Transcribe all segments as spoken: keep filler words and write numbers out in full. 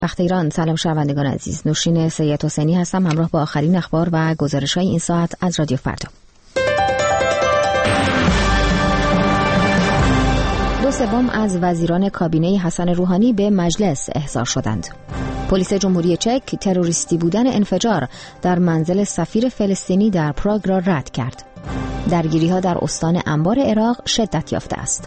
وقت ایران. سلام شنوندگان عزیز، نوشین سید حسینی هستم همراه با آخرین اخبار و گزارش‌های این ساعت از رادیو فردا. دو سوم از وزیران کابینه حسن روحانی به مجلس احضار شدند. پلیس جمهوری چک تروریستی بودن انفجار در منزل سفیر فلسطینی در پراگ را رد کرد. درگیری‌ها در استان انبار عراق شدت یافته است.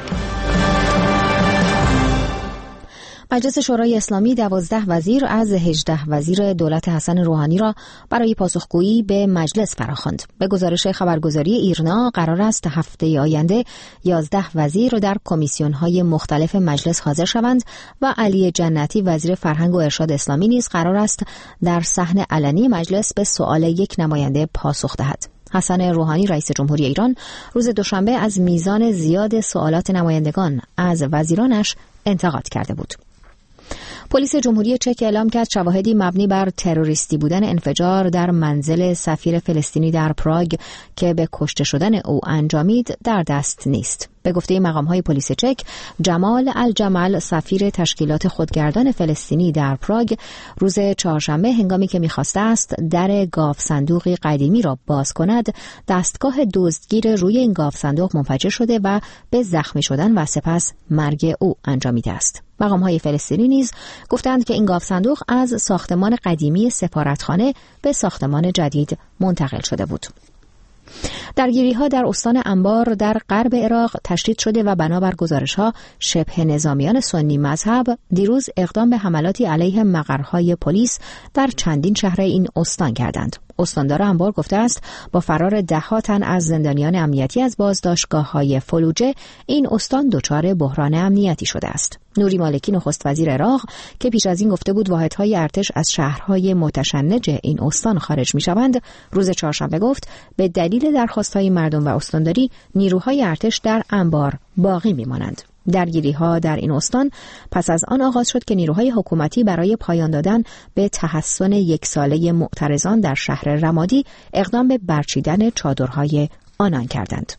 مجلس شورای اسلامی دوازده وزیر از هجده وزیر دولت حسن روحانی را برای پاسخگویی به مجلس فراخواند. به گزارش خبرگزاری ایرنا قرار است هفته آینده یازده وزیر در کمیسیون‌های مختلف مجلس حاضر شوند و علی جنتی وزیر فرهنگ و ارشاد اسلامی نیز قرار است در صحن علنی مجلس به سؤال یک نماینده پاسخ دهد. حسن روحانی رئیس جمهوری ایران روز دوشنبه از میزان زیاد سوالات نمایندگان از وزیرانش انتقاد کرده بود. پلیس جمهوری چک اعلام کرد شواهدی مبنی بر تروریستی بودن انفجار در منزل سفیر فلسطینی در پراگ که به کشته شدن او انجامید در دست نیست. به گفته مقام‌های پلیس چک، جمال الجمل سفیر تشکیلات خودگردان فلسطینی در پراگ روز چهارشنبه هنگامی که می‌خواسته است در گاو صندوقی قدیمی را باز کند، دستگاه دزدگیر روی این گاو صندوق منفجر شده و به زخمی شدن و سپس مرگ او انجامیده است. مقام‌های فلسطینی نیز گفتند که این گاو صندوق از ساختمان قدیمی سفارتخانه به ساختمان جدید منتقل شده بود. درگیری‌ها در استان انبار در غرب عراق تشدید شده و بنابر گزارش‌ها شبه نظامیان سنی مذهب دیروز اقدام به حملاتی علیه مقرهای پلیس در چندین شهر این استان کردند. استاندار انبار گفته است با فرار ده‌ها تن از زندانیان امنیتی از بازداشتگاه‌های فلوجه این استان دچار بحران امنیتی شده است. نوری مالکی نخست وزیر عراق که پیش از این گفته بود واحدهای ارتش از شهرهای متشنج این استان خارج می‌شوند، روز چهارشنبه گفت به دلیل درخواست‌های مردم و استانداری نیروهای ارتش در انبار باقی می‌مانند. درگیری‌ها در این استان پس از آن آغاز شد که نیروهای حکومتی برای پایان دادن به تحصن یک ساله معترضان در شهر رمادی اقدام به برچیدن چادرهای آنان کردند.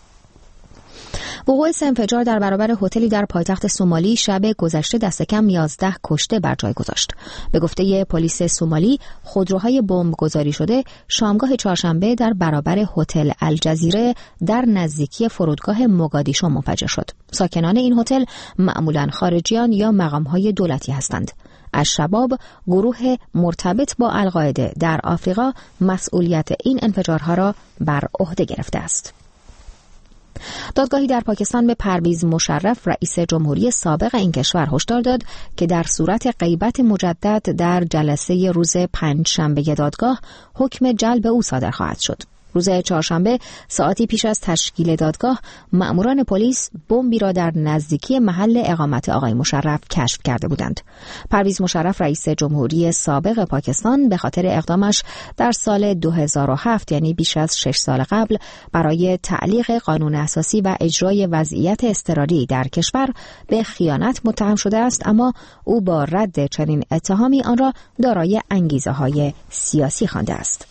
وقوع سه انفجار در برابر هتلی در پایتخت سومالی شب گذشته دست کم یازده کشته بر جای گذاشت. به گفته پلیس سومالی، خودروهای بمب گذاری شده شامگاه چهارشنبه در برابر هتل الجزیره در نزدیکی فرودگاه موگادیشو منفجر شد. ساکنان این هتل معمولاً خارجیان یا مقام‌های دولتی هستند. الشباب، گروه مرتبط با القاعده در آفریقا، مسئولیت این انفجارها را بر عهده گرفته است. دادگاهی در پاکستان به پرویز مشرف رئیس جمهوری سابق این کشور هشدار داد که در صورت غیبت مجدد در جلسه روز پنجشنبه دادگاه حکم جلب او صادر خواهد شد. روز چهارشنبه ساعتی پیش از تشکیل دادگاه مأموران پلیس بمبی را در نزدیکی محل اقامت آقای مشرف کشف کرده بودند. پرویز مشرف رئیس جمهوری سابق پاکستان به خاطر اقدامش در سال دو هزار و هفت یعنی بیش از شش سال قبل برای تعلیق قانون اساسی و اجرای وضعیت اضطراری در کشور به خیانت متهم شده است، اما او با رد چنین اتهامی آن را دارای انگیزه‌های سیاسی خوانده است.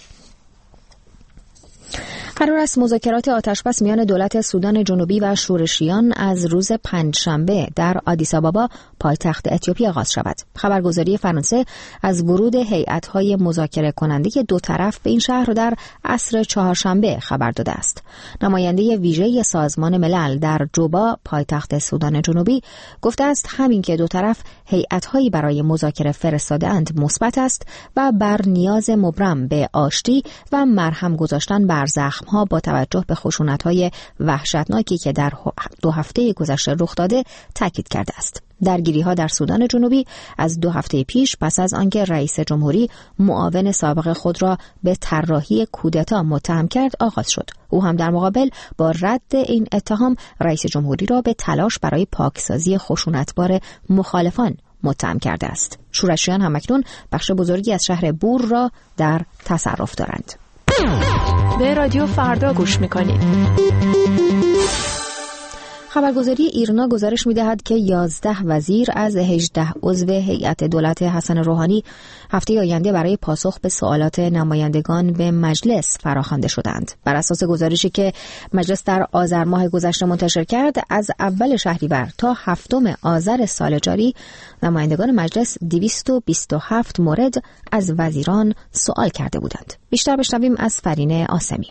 قرار است مذاکرات آتشبس میان دولت سودان جنوبی و شورشیان از روز پنجشنبه در آدیس آبابا پایتخت اتیوپی آغاز شود. خبرگزاری فرانسه از ورود هیئت‌های مذاکره کننده دو طرف به این شهر در عصر چهارشنبه خبر داده است. نماینده ویژه سازمان ملل در جوبا پایتخت سودان جنوبی گفته است همین که دو طرف هیئت‌هایی برای مذاکره فرستاده‌اند مثبت است و بر نیاز مبرم به آشتی و مرهم گذاشتن بر زخم ها با توجه به خشونت‌های وحشتناکی که در دو هفته گذشته رخ داده تاکید کرده است. درگیری‌ها در سودان جنوبی از دو هفته پیش پس از آنکه رئیس جمهوری معاون سابق خود را به طراحی کودتا متهم کرد آغاز شد. او هم در مقابل با رد این اتهام رئیس جمهوری را به تلاش برای پاکسازی خشونتبار مخالفان متهم کرده است. شورشیان هم اکنون بخش بزرگی از شهر بور را در تصرف دارند. به رادیو فردا گوش میکنید. خبرگزاری ایرنا گزارش می‌دهد که یازده وزیر از هجده عضو هیئت دولت حسن روحانی هفته آینده برای پاسخ به سوالات نمایندگان به مجلس فراخوانده شدند. بر اساس گزارشی که مجلس در آذر ماه گذشته منتشر کرد، از اول شهریور تا هفتم آذر سال جاری نمایندگان مجلس دویست و بیست و هفت مورد از وزیران سوال کرده بودند. بیشتر بشنویم از فرینه آسمی.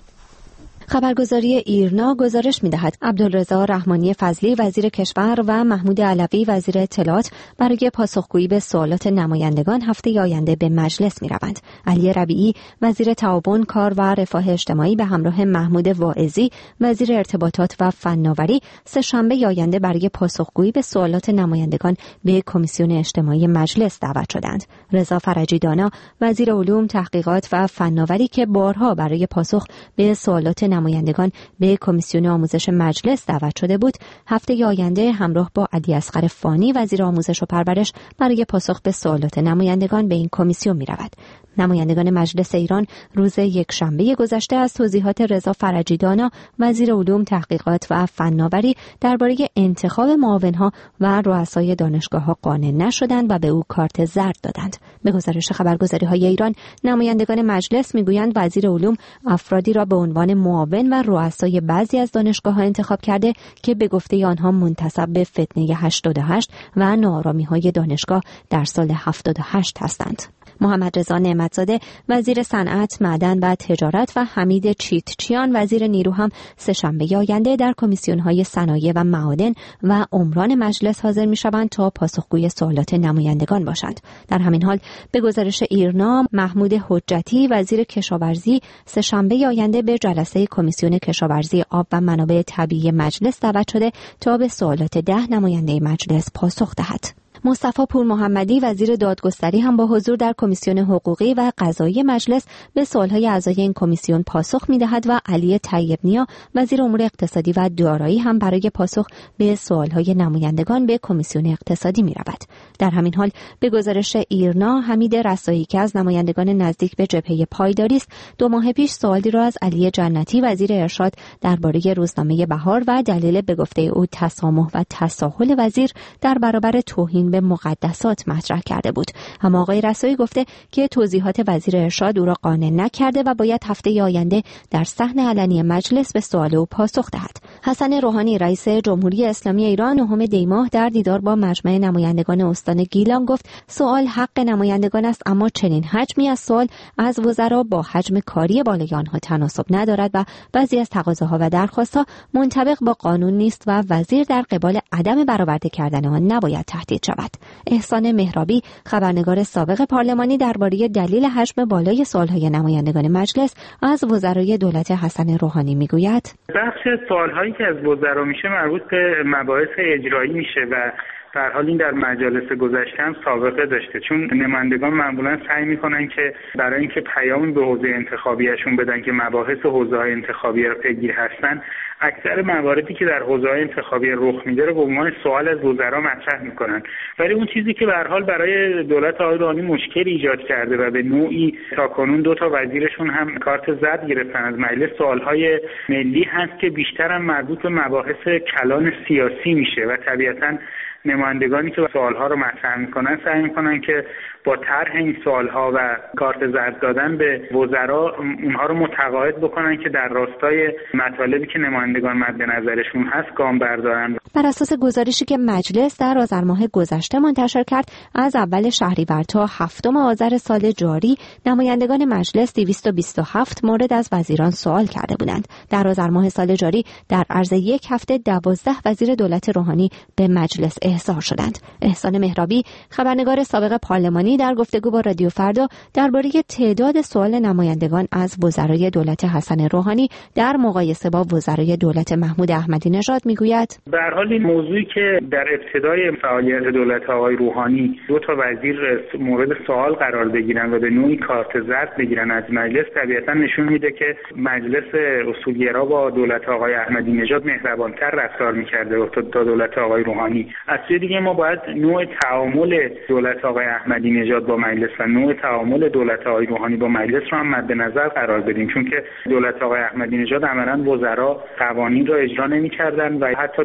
خبرگزاری ایرنا گزارش می‌دهد عبدالرضا رحمانی فضلی وزیر کشور و محمود علوی وزیر اطلاعات برای پاسخگویی به سوالات نمایندگان هفته آینده به مجلس می‌روند. علی ربیعی وزیر تعاون، کار و رفاه اجتماعی به همراه محمود واعظی وزیر ارتباطات و فناوری سه شنبه آینده برای پاسخگویی به سوالات نمایندگان به کمیسیون اجتماعی مجلس دعوت شدند. رضا فرجی دانا وزیر علوم، تحقیقات و فناوری که بارها برای پاسخ به سوالات نمایندگان به کمیسیون آموزش مجلس دعوت شده بود، هفته آینده همراه با علی اصغر فانی وزیر آموزش و پرورش برای پاسخ به سوالات نمایندگان به این کمیسیون می رود. نمایندگان مجلس ایران روز یکشنبه گذشته از توضیحات رضا فرجی دانا وزیر علوم، تحقیقات و فناوری درباره انتخاب معاونها و رؤسای دانشگاه‌ها قانع نشدند و به او کارت زرد دادند. به گزارش خبرگزاری‌های ایران، نمایندگان مجلس میگویند وزیر علوم افرادی را به عنوان معاون و رؤسای بعضی از دانشگاه‌ها انتخاب کرده که به گفته آنها منتسب به فتنه هشتاد و هشت و ناآرامی‌های دانشگاه در سال هفتاد و هشت هستند. محمد رضا نعمتزاده وزیر صنعت، معدن و تجارت و حمید چیتچیان وزیر نیرو هم سه شنبه آینده در کمیسیون‌های صنایع و معادن و عمران مجلس حاضر می‌شوند تا پاسخگوی سوالات نمایندگان باشند. در همین حال به گزارش ایرنا، محمود حجتی وزیر کشاورزی سه شنبه آینده به جلسه کمیسیون کشاورزی، آب و منابع طبیعی مجلس دعوت شده تا به سوالات ده نماینده مجلس پاسخ دهد. مصطفی پور محمدی وزیر دادگستری هم با حضور در کمیسیون حقوقی و قضایی مجلس به سوالهای اعضای این کمیسیون پاسخ می‌دهد و علی طیب نیا وزیر امور اقتصادی و دارایی هم برای پاسخ به سوالهای نمایندگان به کمیسیون اقتصادی می‌رود. در همین حال به گزارش ایرنا، حمید رسایی که از نمایندگان نزدیک به جبهه پایداری است، دو ماه پیش سوالی را از علی جنتی وزیر ارشاد درباره روزنامه بهار و دلیل به گفته او تسامح و تساهل وزیر در برابر توهین به مقدسات مطرح کرده بود. اما آقای رسایی گفته که توضیحات وزیر ارشاد او را قانع نکرده و باید هفته آینده در صحن علنی مجلس به سوال او پاسخ دهد. حسن روحانی رئیس جمهوری اسلامی ایران نهم دی ماه در دیدار با مجمع نمایندگان استان گیلان گفت سوال حق نمایندگان است، اما چنین حجمی از سوال از وزرا با حجم کاری بالای آنها تناسب ندارد و بعضی از تقاضاها و درخواستها منطبق با قانون نیست و وزیر در قبال عدم برآورده کردن آن نباید تهدید شود. احسان مهرابی خبرنگار سابق پارلمانی درباره دلیل حجم بالای سوالهای نمایندگان مجلس از وزرای دولت حسن روحانی میگوید بخش سوالهایی که از وزرا میشه مربوط به مباحث اجرایی میشه و در حال این در مجالس گذشته هم سابقه داشته، چون نمایندگان معمولا سعی میکنن که برای اینکه پیامی به حوزه انتخابیشون بدن که مباحث حوزه‌های انتخابی رو پیگیر هستن، اکثر مواردی که در حوزه‌های انتخابی رخ میده رو به عنوان سوال از وزرا مطرح میکنن. ولی اون چیزی که به هر حال برای دولت آقای روحانی مشکل ایجاد کرده و به نوعی تاکنون دو تا وزیرشون هم کارت زرد گرفتن از مجلس، سوالهای ملی هست که بیشتر هم مربوط به مباحث کلان سیاسی میشه و طبیعتاً نمایندگانی که سوالها رو مطرح میکنن سعی میکنن که با طرح این سوالها و کارت زرد دادن به وزرا اونها رو متقاعد بکنن که در راستای مطالبی که نمایندگان مد نظرشون هست گام بردارن. بر اساس گزارشی که مجلس در آذر ماه گذشته منتشر کرد، از اول شهریور تا هفتم آذر سال جاری نمایندگان مجلس دویست و بیست و هفت مورد از وزیران سوال کرده بودند. در آذر ماه سال جاری در عرض یک هفته دوازده وزیر دولت روحانی به مجلس احضار شدند. احسان مهرابی خبرنگار سابق پارلمانی در گفتگو با رادیو فردا درباره تعداد سوال نمایندگان از وزرای دولت حسن روحانی در مقایسه با وزرای دولت محمود احمدی نژاد میگوید به هر حال این موضوعی که در ابتدای فعالیت دولت آقای روحانی دو تا وزیر مورد سوال قرار بگیرن و به نوعی کارت زرد بگیرن از مجلس، طبیعتا نشون میده که مجلس اصولگرا با دولت آقای احمدی نژاد مهربانتر رفتار میکرده تا دولت آقای روحانی. از سوی دیگه ما باید نوع تعامل دولت آقای احمدی نژاد با مجلس و نوع تعامل دولت آقای روحانی با مجلس رو هم مد نظر قرار بدیم، چون که دولت آقای احمدی نژاد عملاً وزرا قوانین را اجرا نمی‌کردن و حتی در جلسه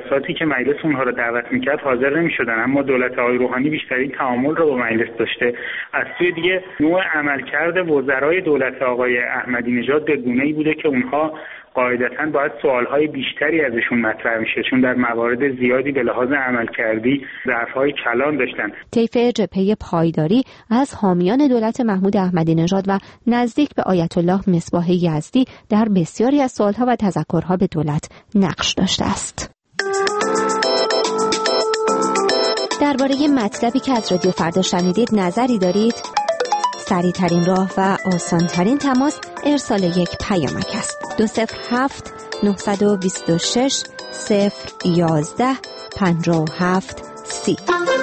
جلساتی که مجلس اونها رو دعوت میکرد حاضر نمیشدن، اما دولت آقای روحانی بیشترین تعامل رو با مجلس داشته. از سوی دیگه نوع عملکرد وزرای دولت آقای احمدی نژاد به گونه‌ای بوده که اونها قاعدتاً باید سوالهای بیشتری ازشون مطرح میشه، چون در موارد زیادی به لحاظ عملکردی ضعف‌های کلان داشتن. طیف جبهه پایداری از حامیان دولت محمود احمدی نژاد و نزدیک به آیت الله مصباح یزدی در بسیاری از سوالها و تذکرها به دولت نقش داشته است. درباره مطلبی که از رادیو فردا شنیدید نظری دارید؟ سریع ترین راه و آسان ترین تماس ارسال یک پیامک است. دو صفر هفت نه دو شش صفر یازده پنجاه و هفت سی.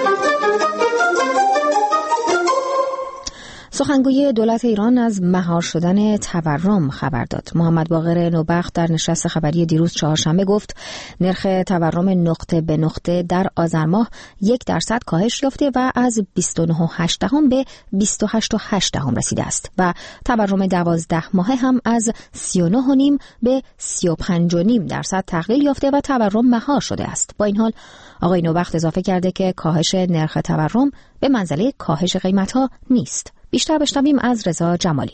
سخنگوی دولت ایران از مهار شدن تورم خبر داد. محمد باقر نوبخت در نشست خبری دیروز چهارشنبه گفت نرخ تورم نقطه به نقطه در آذر ماه یک درصد کاهش یافته و از بیست و نه و هشت دهم به بیست و هشت و هشت دهم رسیده است و تورم دوازده ماهه هم از سی و نه و نیم به سی و پنج و نیم درصد تقلیل یافته و تورم مهار شده است. با این حال آقای نوبخت اضافه کرده که کاهش نرخ تورم به منزله کاهش قیمت‌ها نیست. بیشتر بشنویم از رضا جمالی.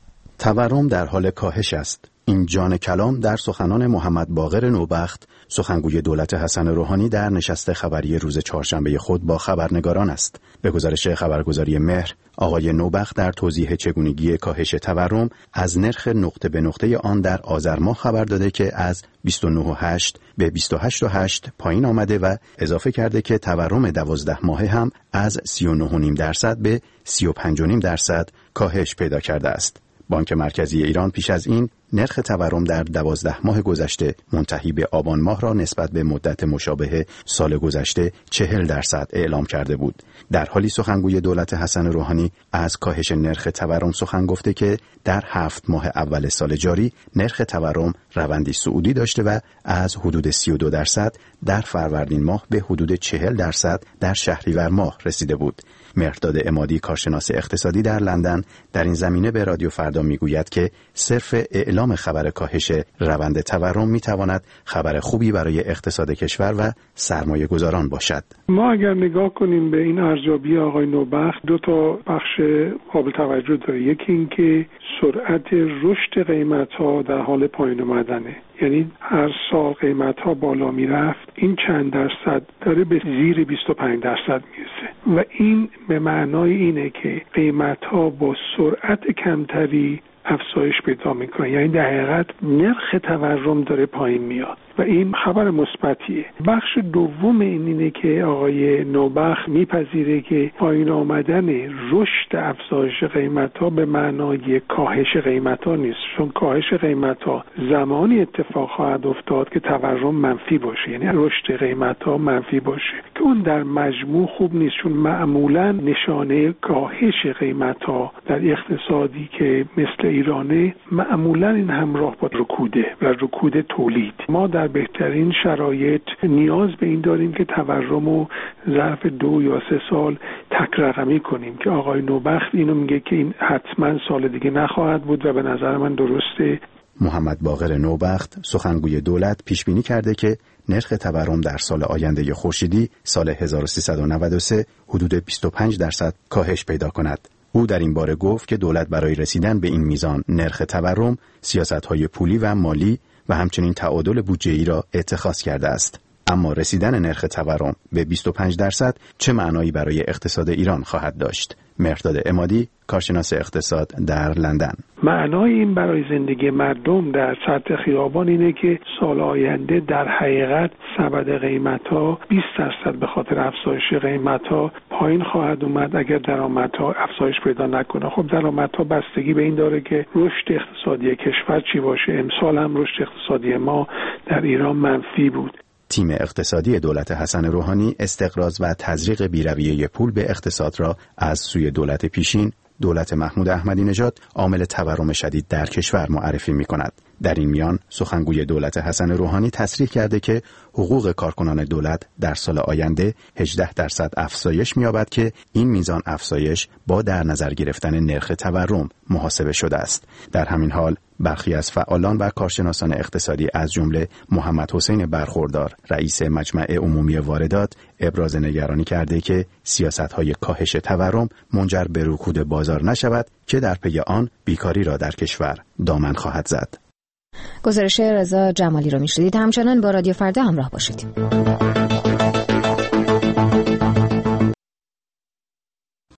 تورم در حال کاهش است. این جان کلام در سخنان محمد باقر نوبخت، سخنگوی دولت حسن روحانی در نشست خبری روز چهارشنبه خود با خبرنگاران است. به گزارش خبرگزاری مهر، آقای نوبخت در توضیح چگونگی کاهش تورم از نرخ نقطه به نقطه آن در آذر ماه خبر داده که از بیست و نه و هشت به بیست و هشت و هشت پایین آمده و اضافه کرده که تورم دوازده ماهه هم از سی و نه و نیم درصد به سی و پنج و نیم درصد کاهش پیدا کرده است. بانک مرکزی ایران پیش از این نرخ تورم در دوازده ماه گذشته منتهی به آبان ماه را نسبت به مدت مشابه سال گذشته چهل درصد اعلام کرده بود. در حالی سخنگوی دولت حسن روحانی از کاهش نرخ تورم سخن گفته که در هفت ماه اول سال جاری نرخ تورم روندی صعودی داشته و از حدود سی و دو درصد در فروردین ماه به حدود چهل درصد در شهریور ماه رسیده بود. مهرداد عمادی کارشناس اقتصادی در لندن در این زمینه به رادیو فردا میگوید که صرف اعلام خبر کاهش روند تورم میتواند خبر خوبی برای اقتصاد کشور و سرمایه گذاران باشد. ما اگر نگاه کنیم به این ارزیابی آقای نوبخت، دو تا بخش قابل توجه داره. یکی این که سرعت رشد قیمت‌ها در حال پایین آمدنه، یعنی هر سال قیمت‌ها بالا میرفت، این چند درصد داره به زیر بیست و پنج درصد میرسه و این به معنای اینه که قیمت‌ها با سرعت کمتری افزایش پیدا میکنه، یعنی در حقیقت نرخ تورم داره پایین میاد و این خبر مثبتیه. بخش دوم این اینه که آقای نوبخت میپذیره که پایین آمدن رشد افزایش قیمت‌ها به معنای کاهش قیمت‌ها نیست، چون کاهش قیمت‌ها زمانی اتفاق خواهد افتاد که تورم منفی باشه، یعنی رشد قیمت‌ها منفی باشه که اون در مجموع خوب نیست، چون معمولاً نشانه کاهش قیمت‌ها در اقتصادی که مثل ایرانه معمولاً این همراه با رکوده و رکود تولید. ما در بهترین شرایط نیاز به این داریم که تورم رو ظرف دو یا سه سال تک رقمی کنیم که آقای نوبخت اینو میگه که این حتما سال دیگه نخواهد بود و به نظر من درسته. محمد باقر نوبخت سخنگوی دولت پیش بینی کرده که نرخ تورم در سال آینده خورشیدی سال هزار و سیصد و نود و سه حدود بیست و پنج درصد کاهش پیدا کند. او در این باره گفت که دولت برای رسیدن به این میزان نرخ تورم سیاست‌های پولی و مالی و همچنین تعادل بودجه‌ای را اتخاذ کرده است. اما رسیدن نرخ تورم به بیست و پنج درصد چه معنایی برای اقتصاد ایران خواهد داشت؟ مهرداد عمادی کارشناس اقتصاد در لندن: معنای این برای زندگی مردم در سطح خیابان اینه که سال آینده در حقیقت سبد قیمت‌ها بیست درصد به خاطر افزایش قیمت‌ها پایین خواهد اومد اگر درآمدها افزایش پیدا نکنه. خب درآمدها بستگی به این داره که رشد اقتصادی کشور چی باشه. امسال هم رشد اقتصادی ما در ایران منفی بود. تیم اقتصادی دولت حسن روحانی استقراض و تزریق بی‌رویه پول به اقتصاد را از سوی دولت پیشین، دولت محمود احمدی نژاد، عامل تورم شدید در کشور معرفی می‌کند. در این میان سخنگوی دولت حسن روحانی تصریح کرده که حقوق کارکنان دولت در سال آینده هجده درصد افزایش می‌یابد که این میزان افزایش با در نظر گرفتن نرخ تورم محاسبه شده است. در همین حال برخی از فعالان و کارشناسان اقتصادی از جمله محمد حسین برخوردار رئیس مجمع عمومی واردات ابراز نگرانی کرده که سیاست‌های کاهش تورم منجر به رکود بازار نشود که در پی آن بیکاری را در کشور دامن خواهد زد. گزارش رضا جمالی رو میشنیدید. همچنان با رادیو فردا همراه باشید.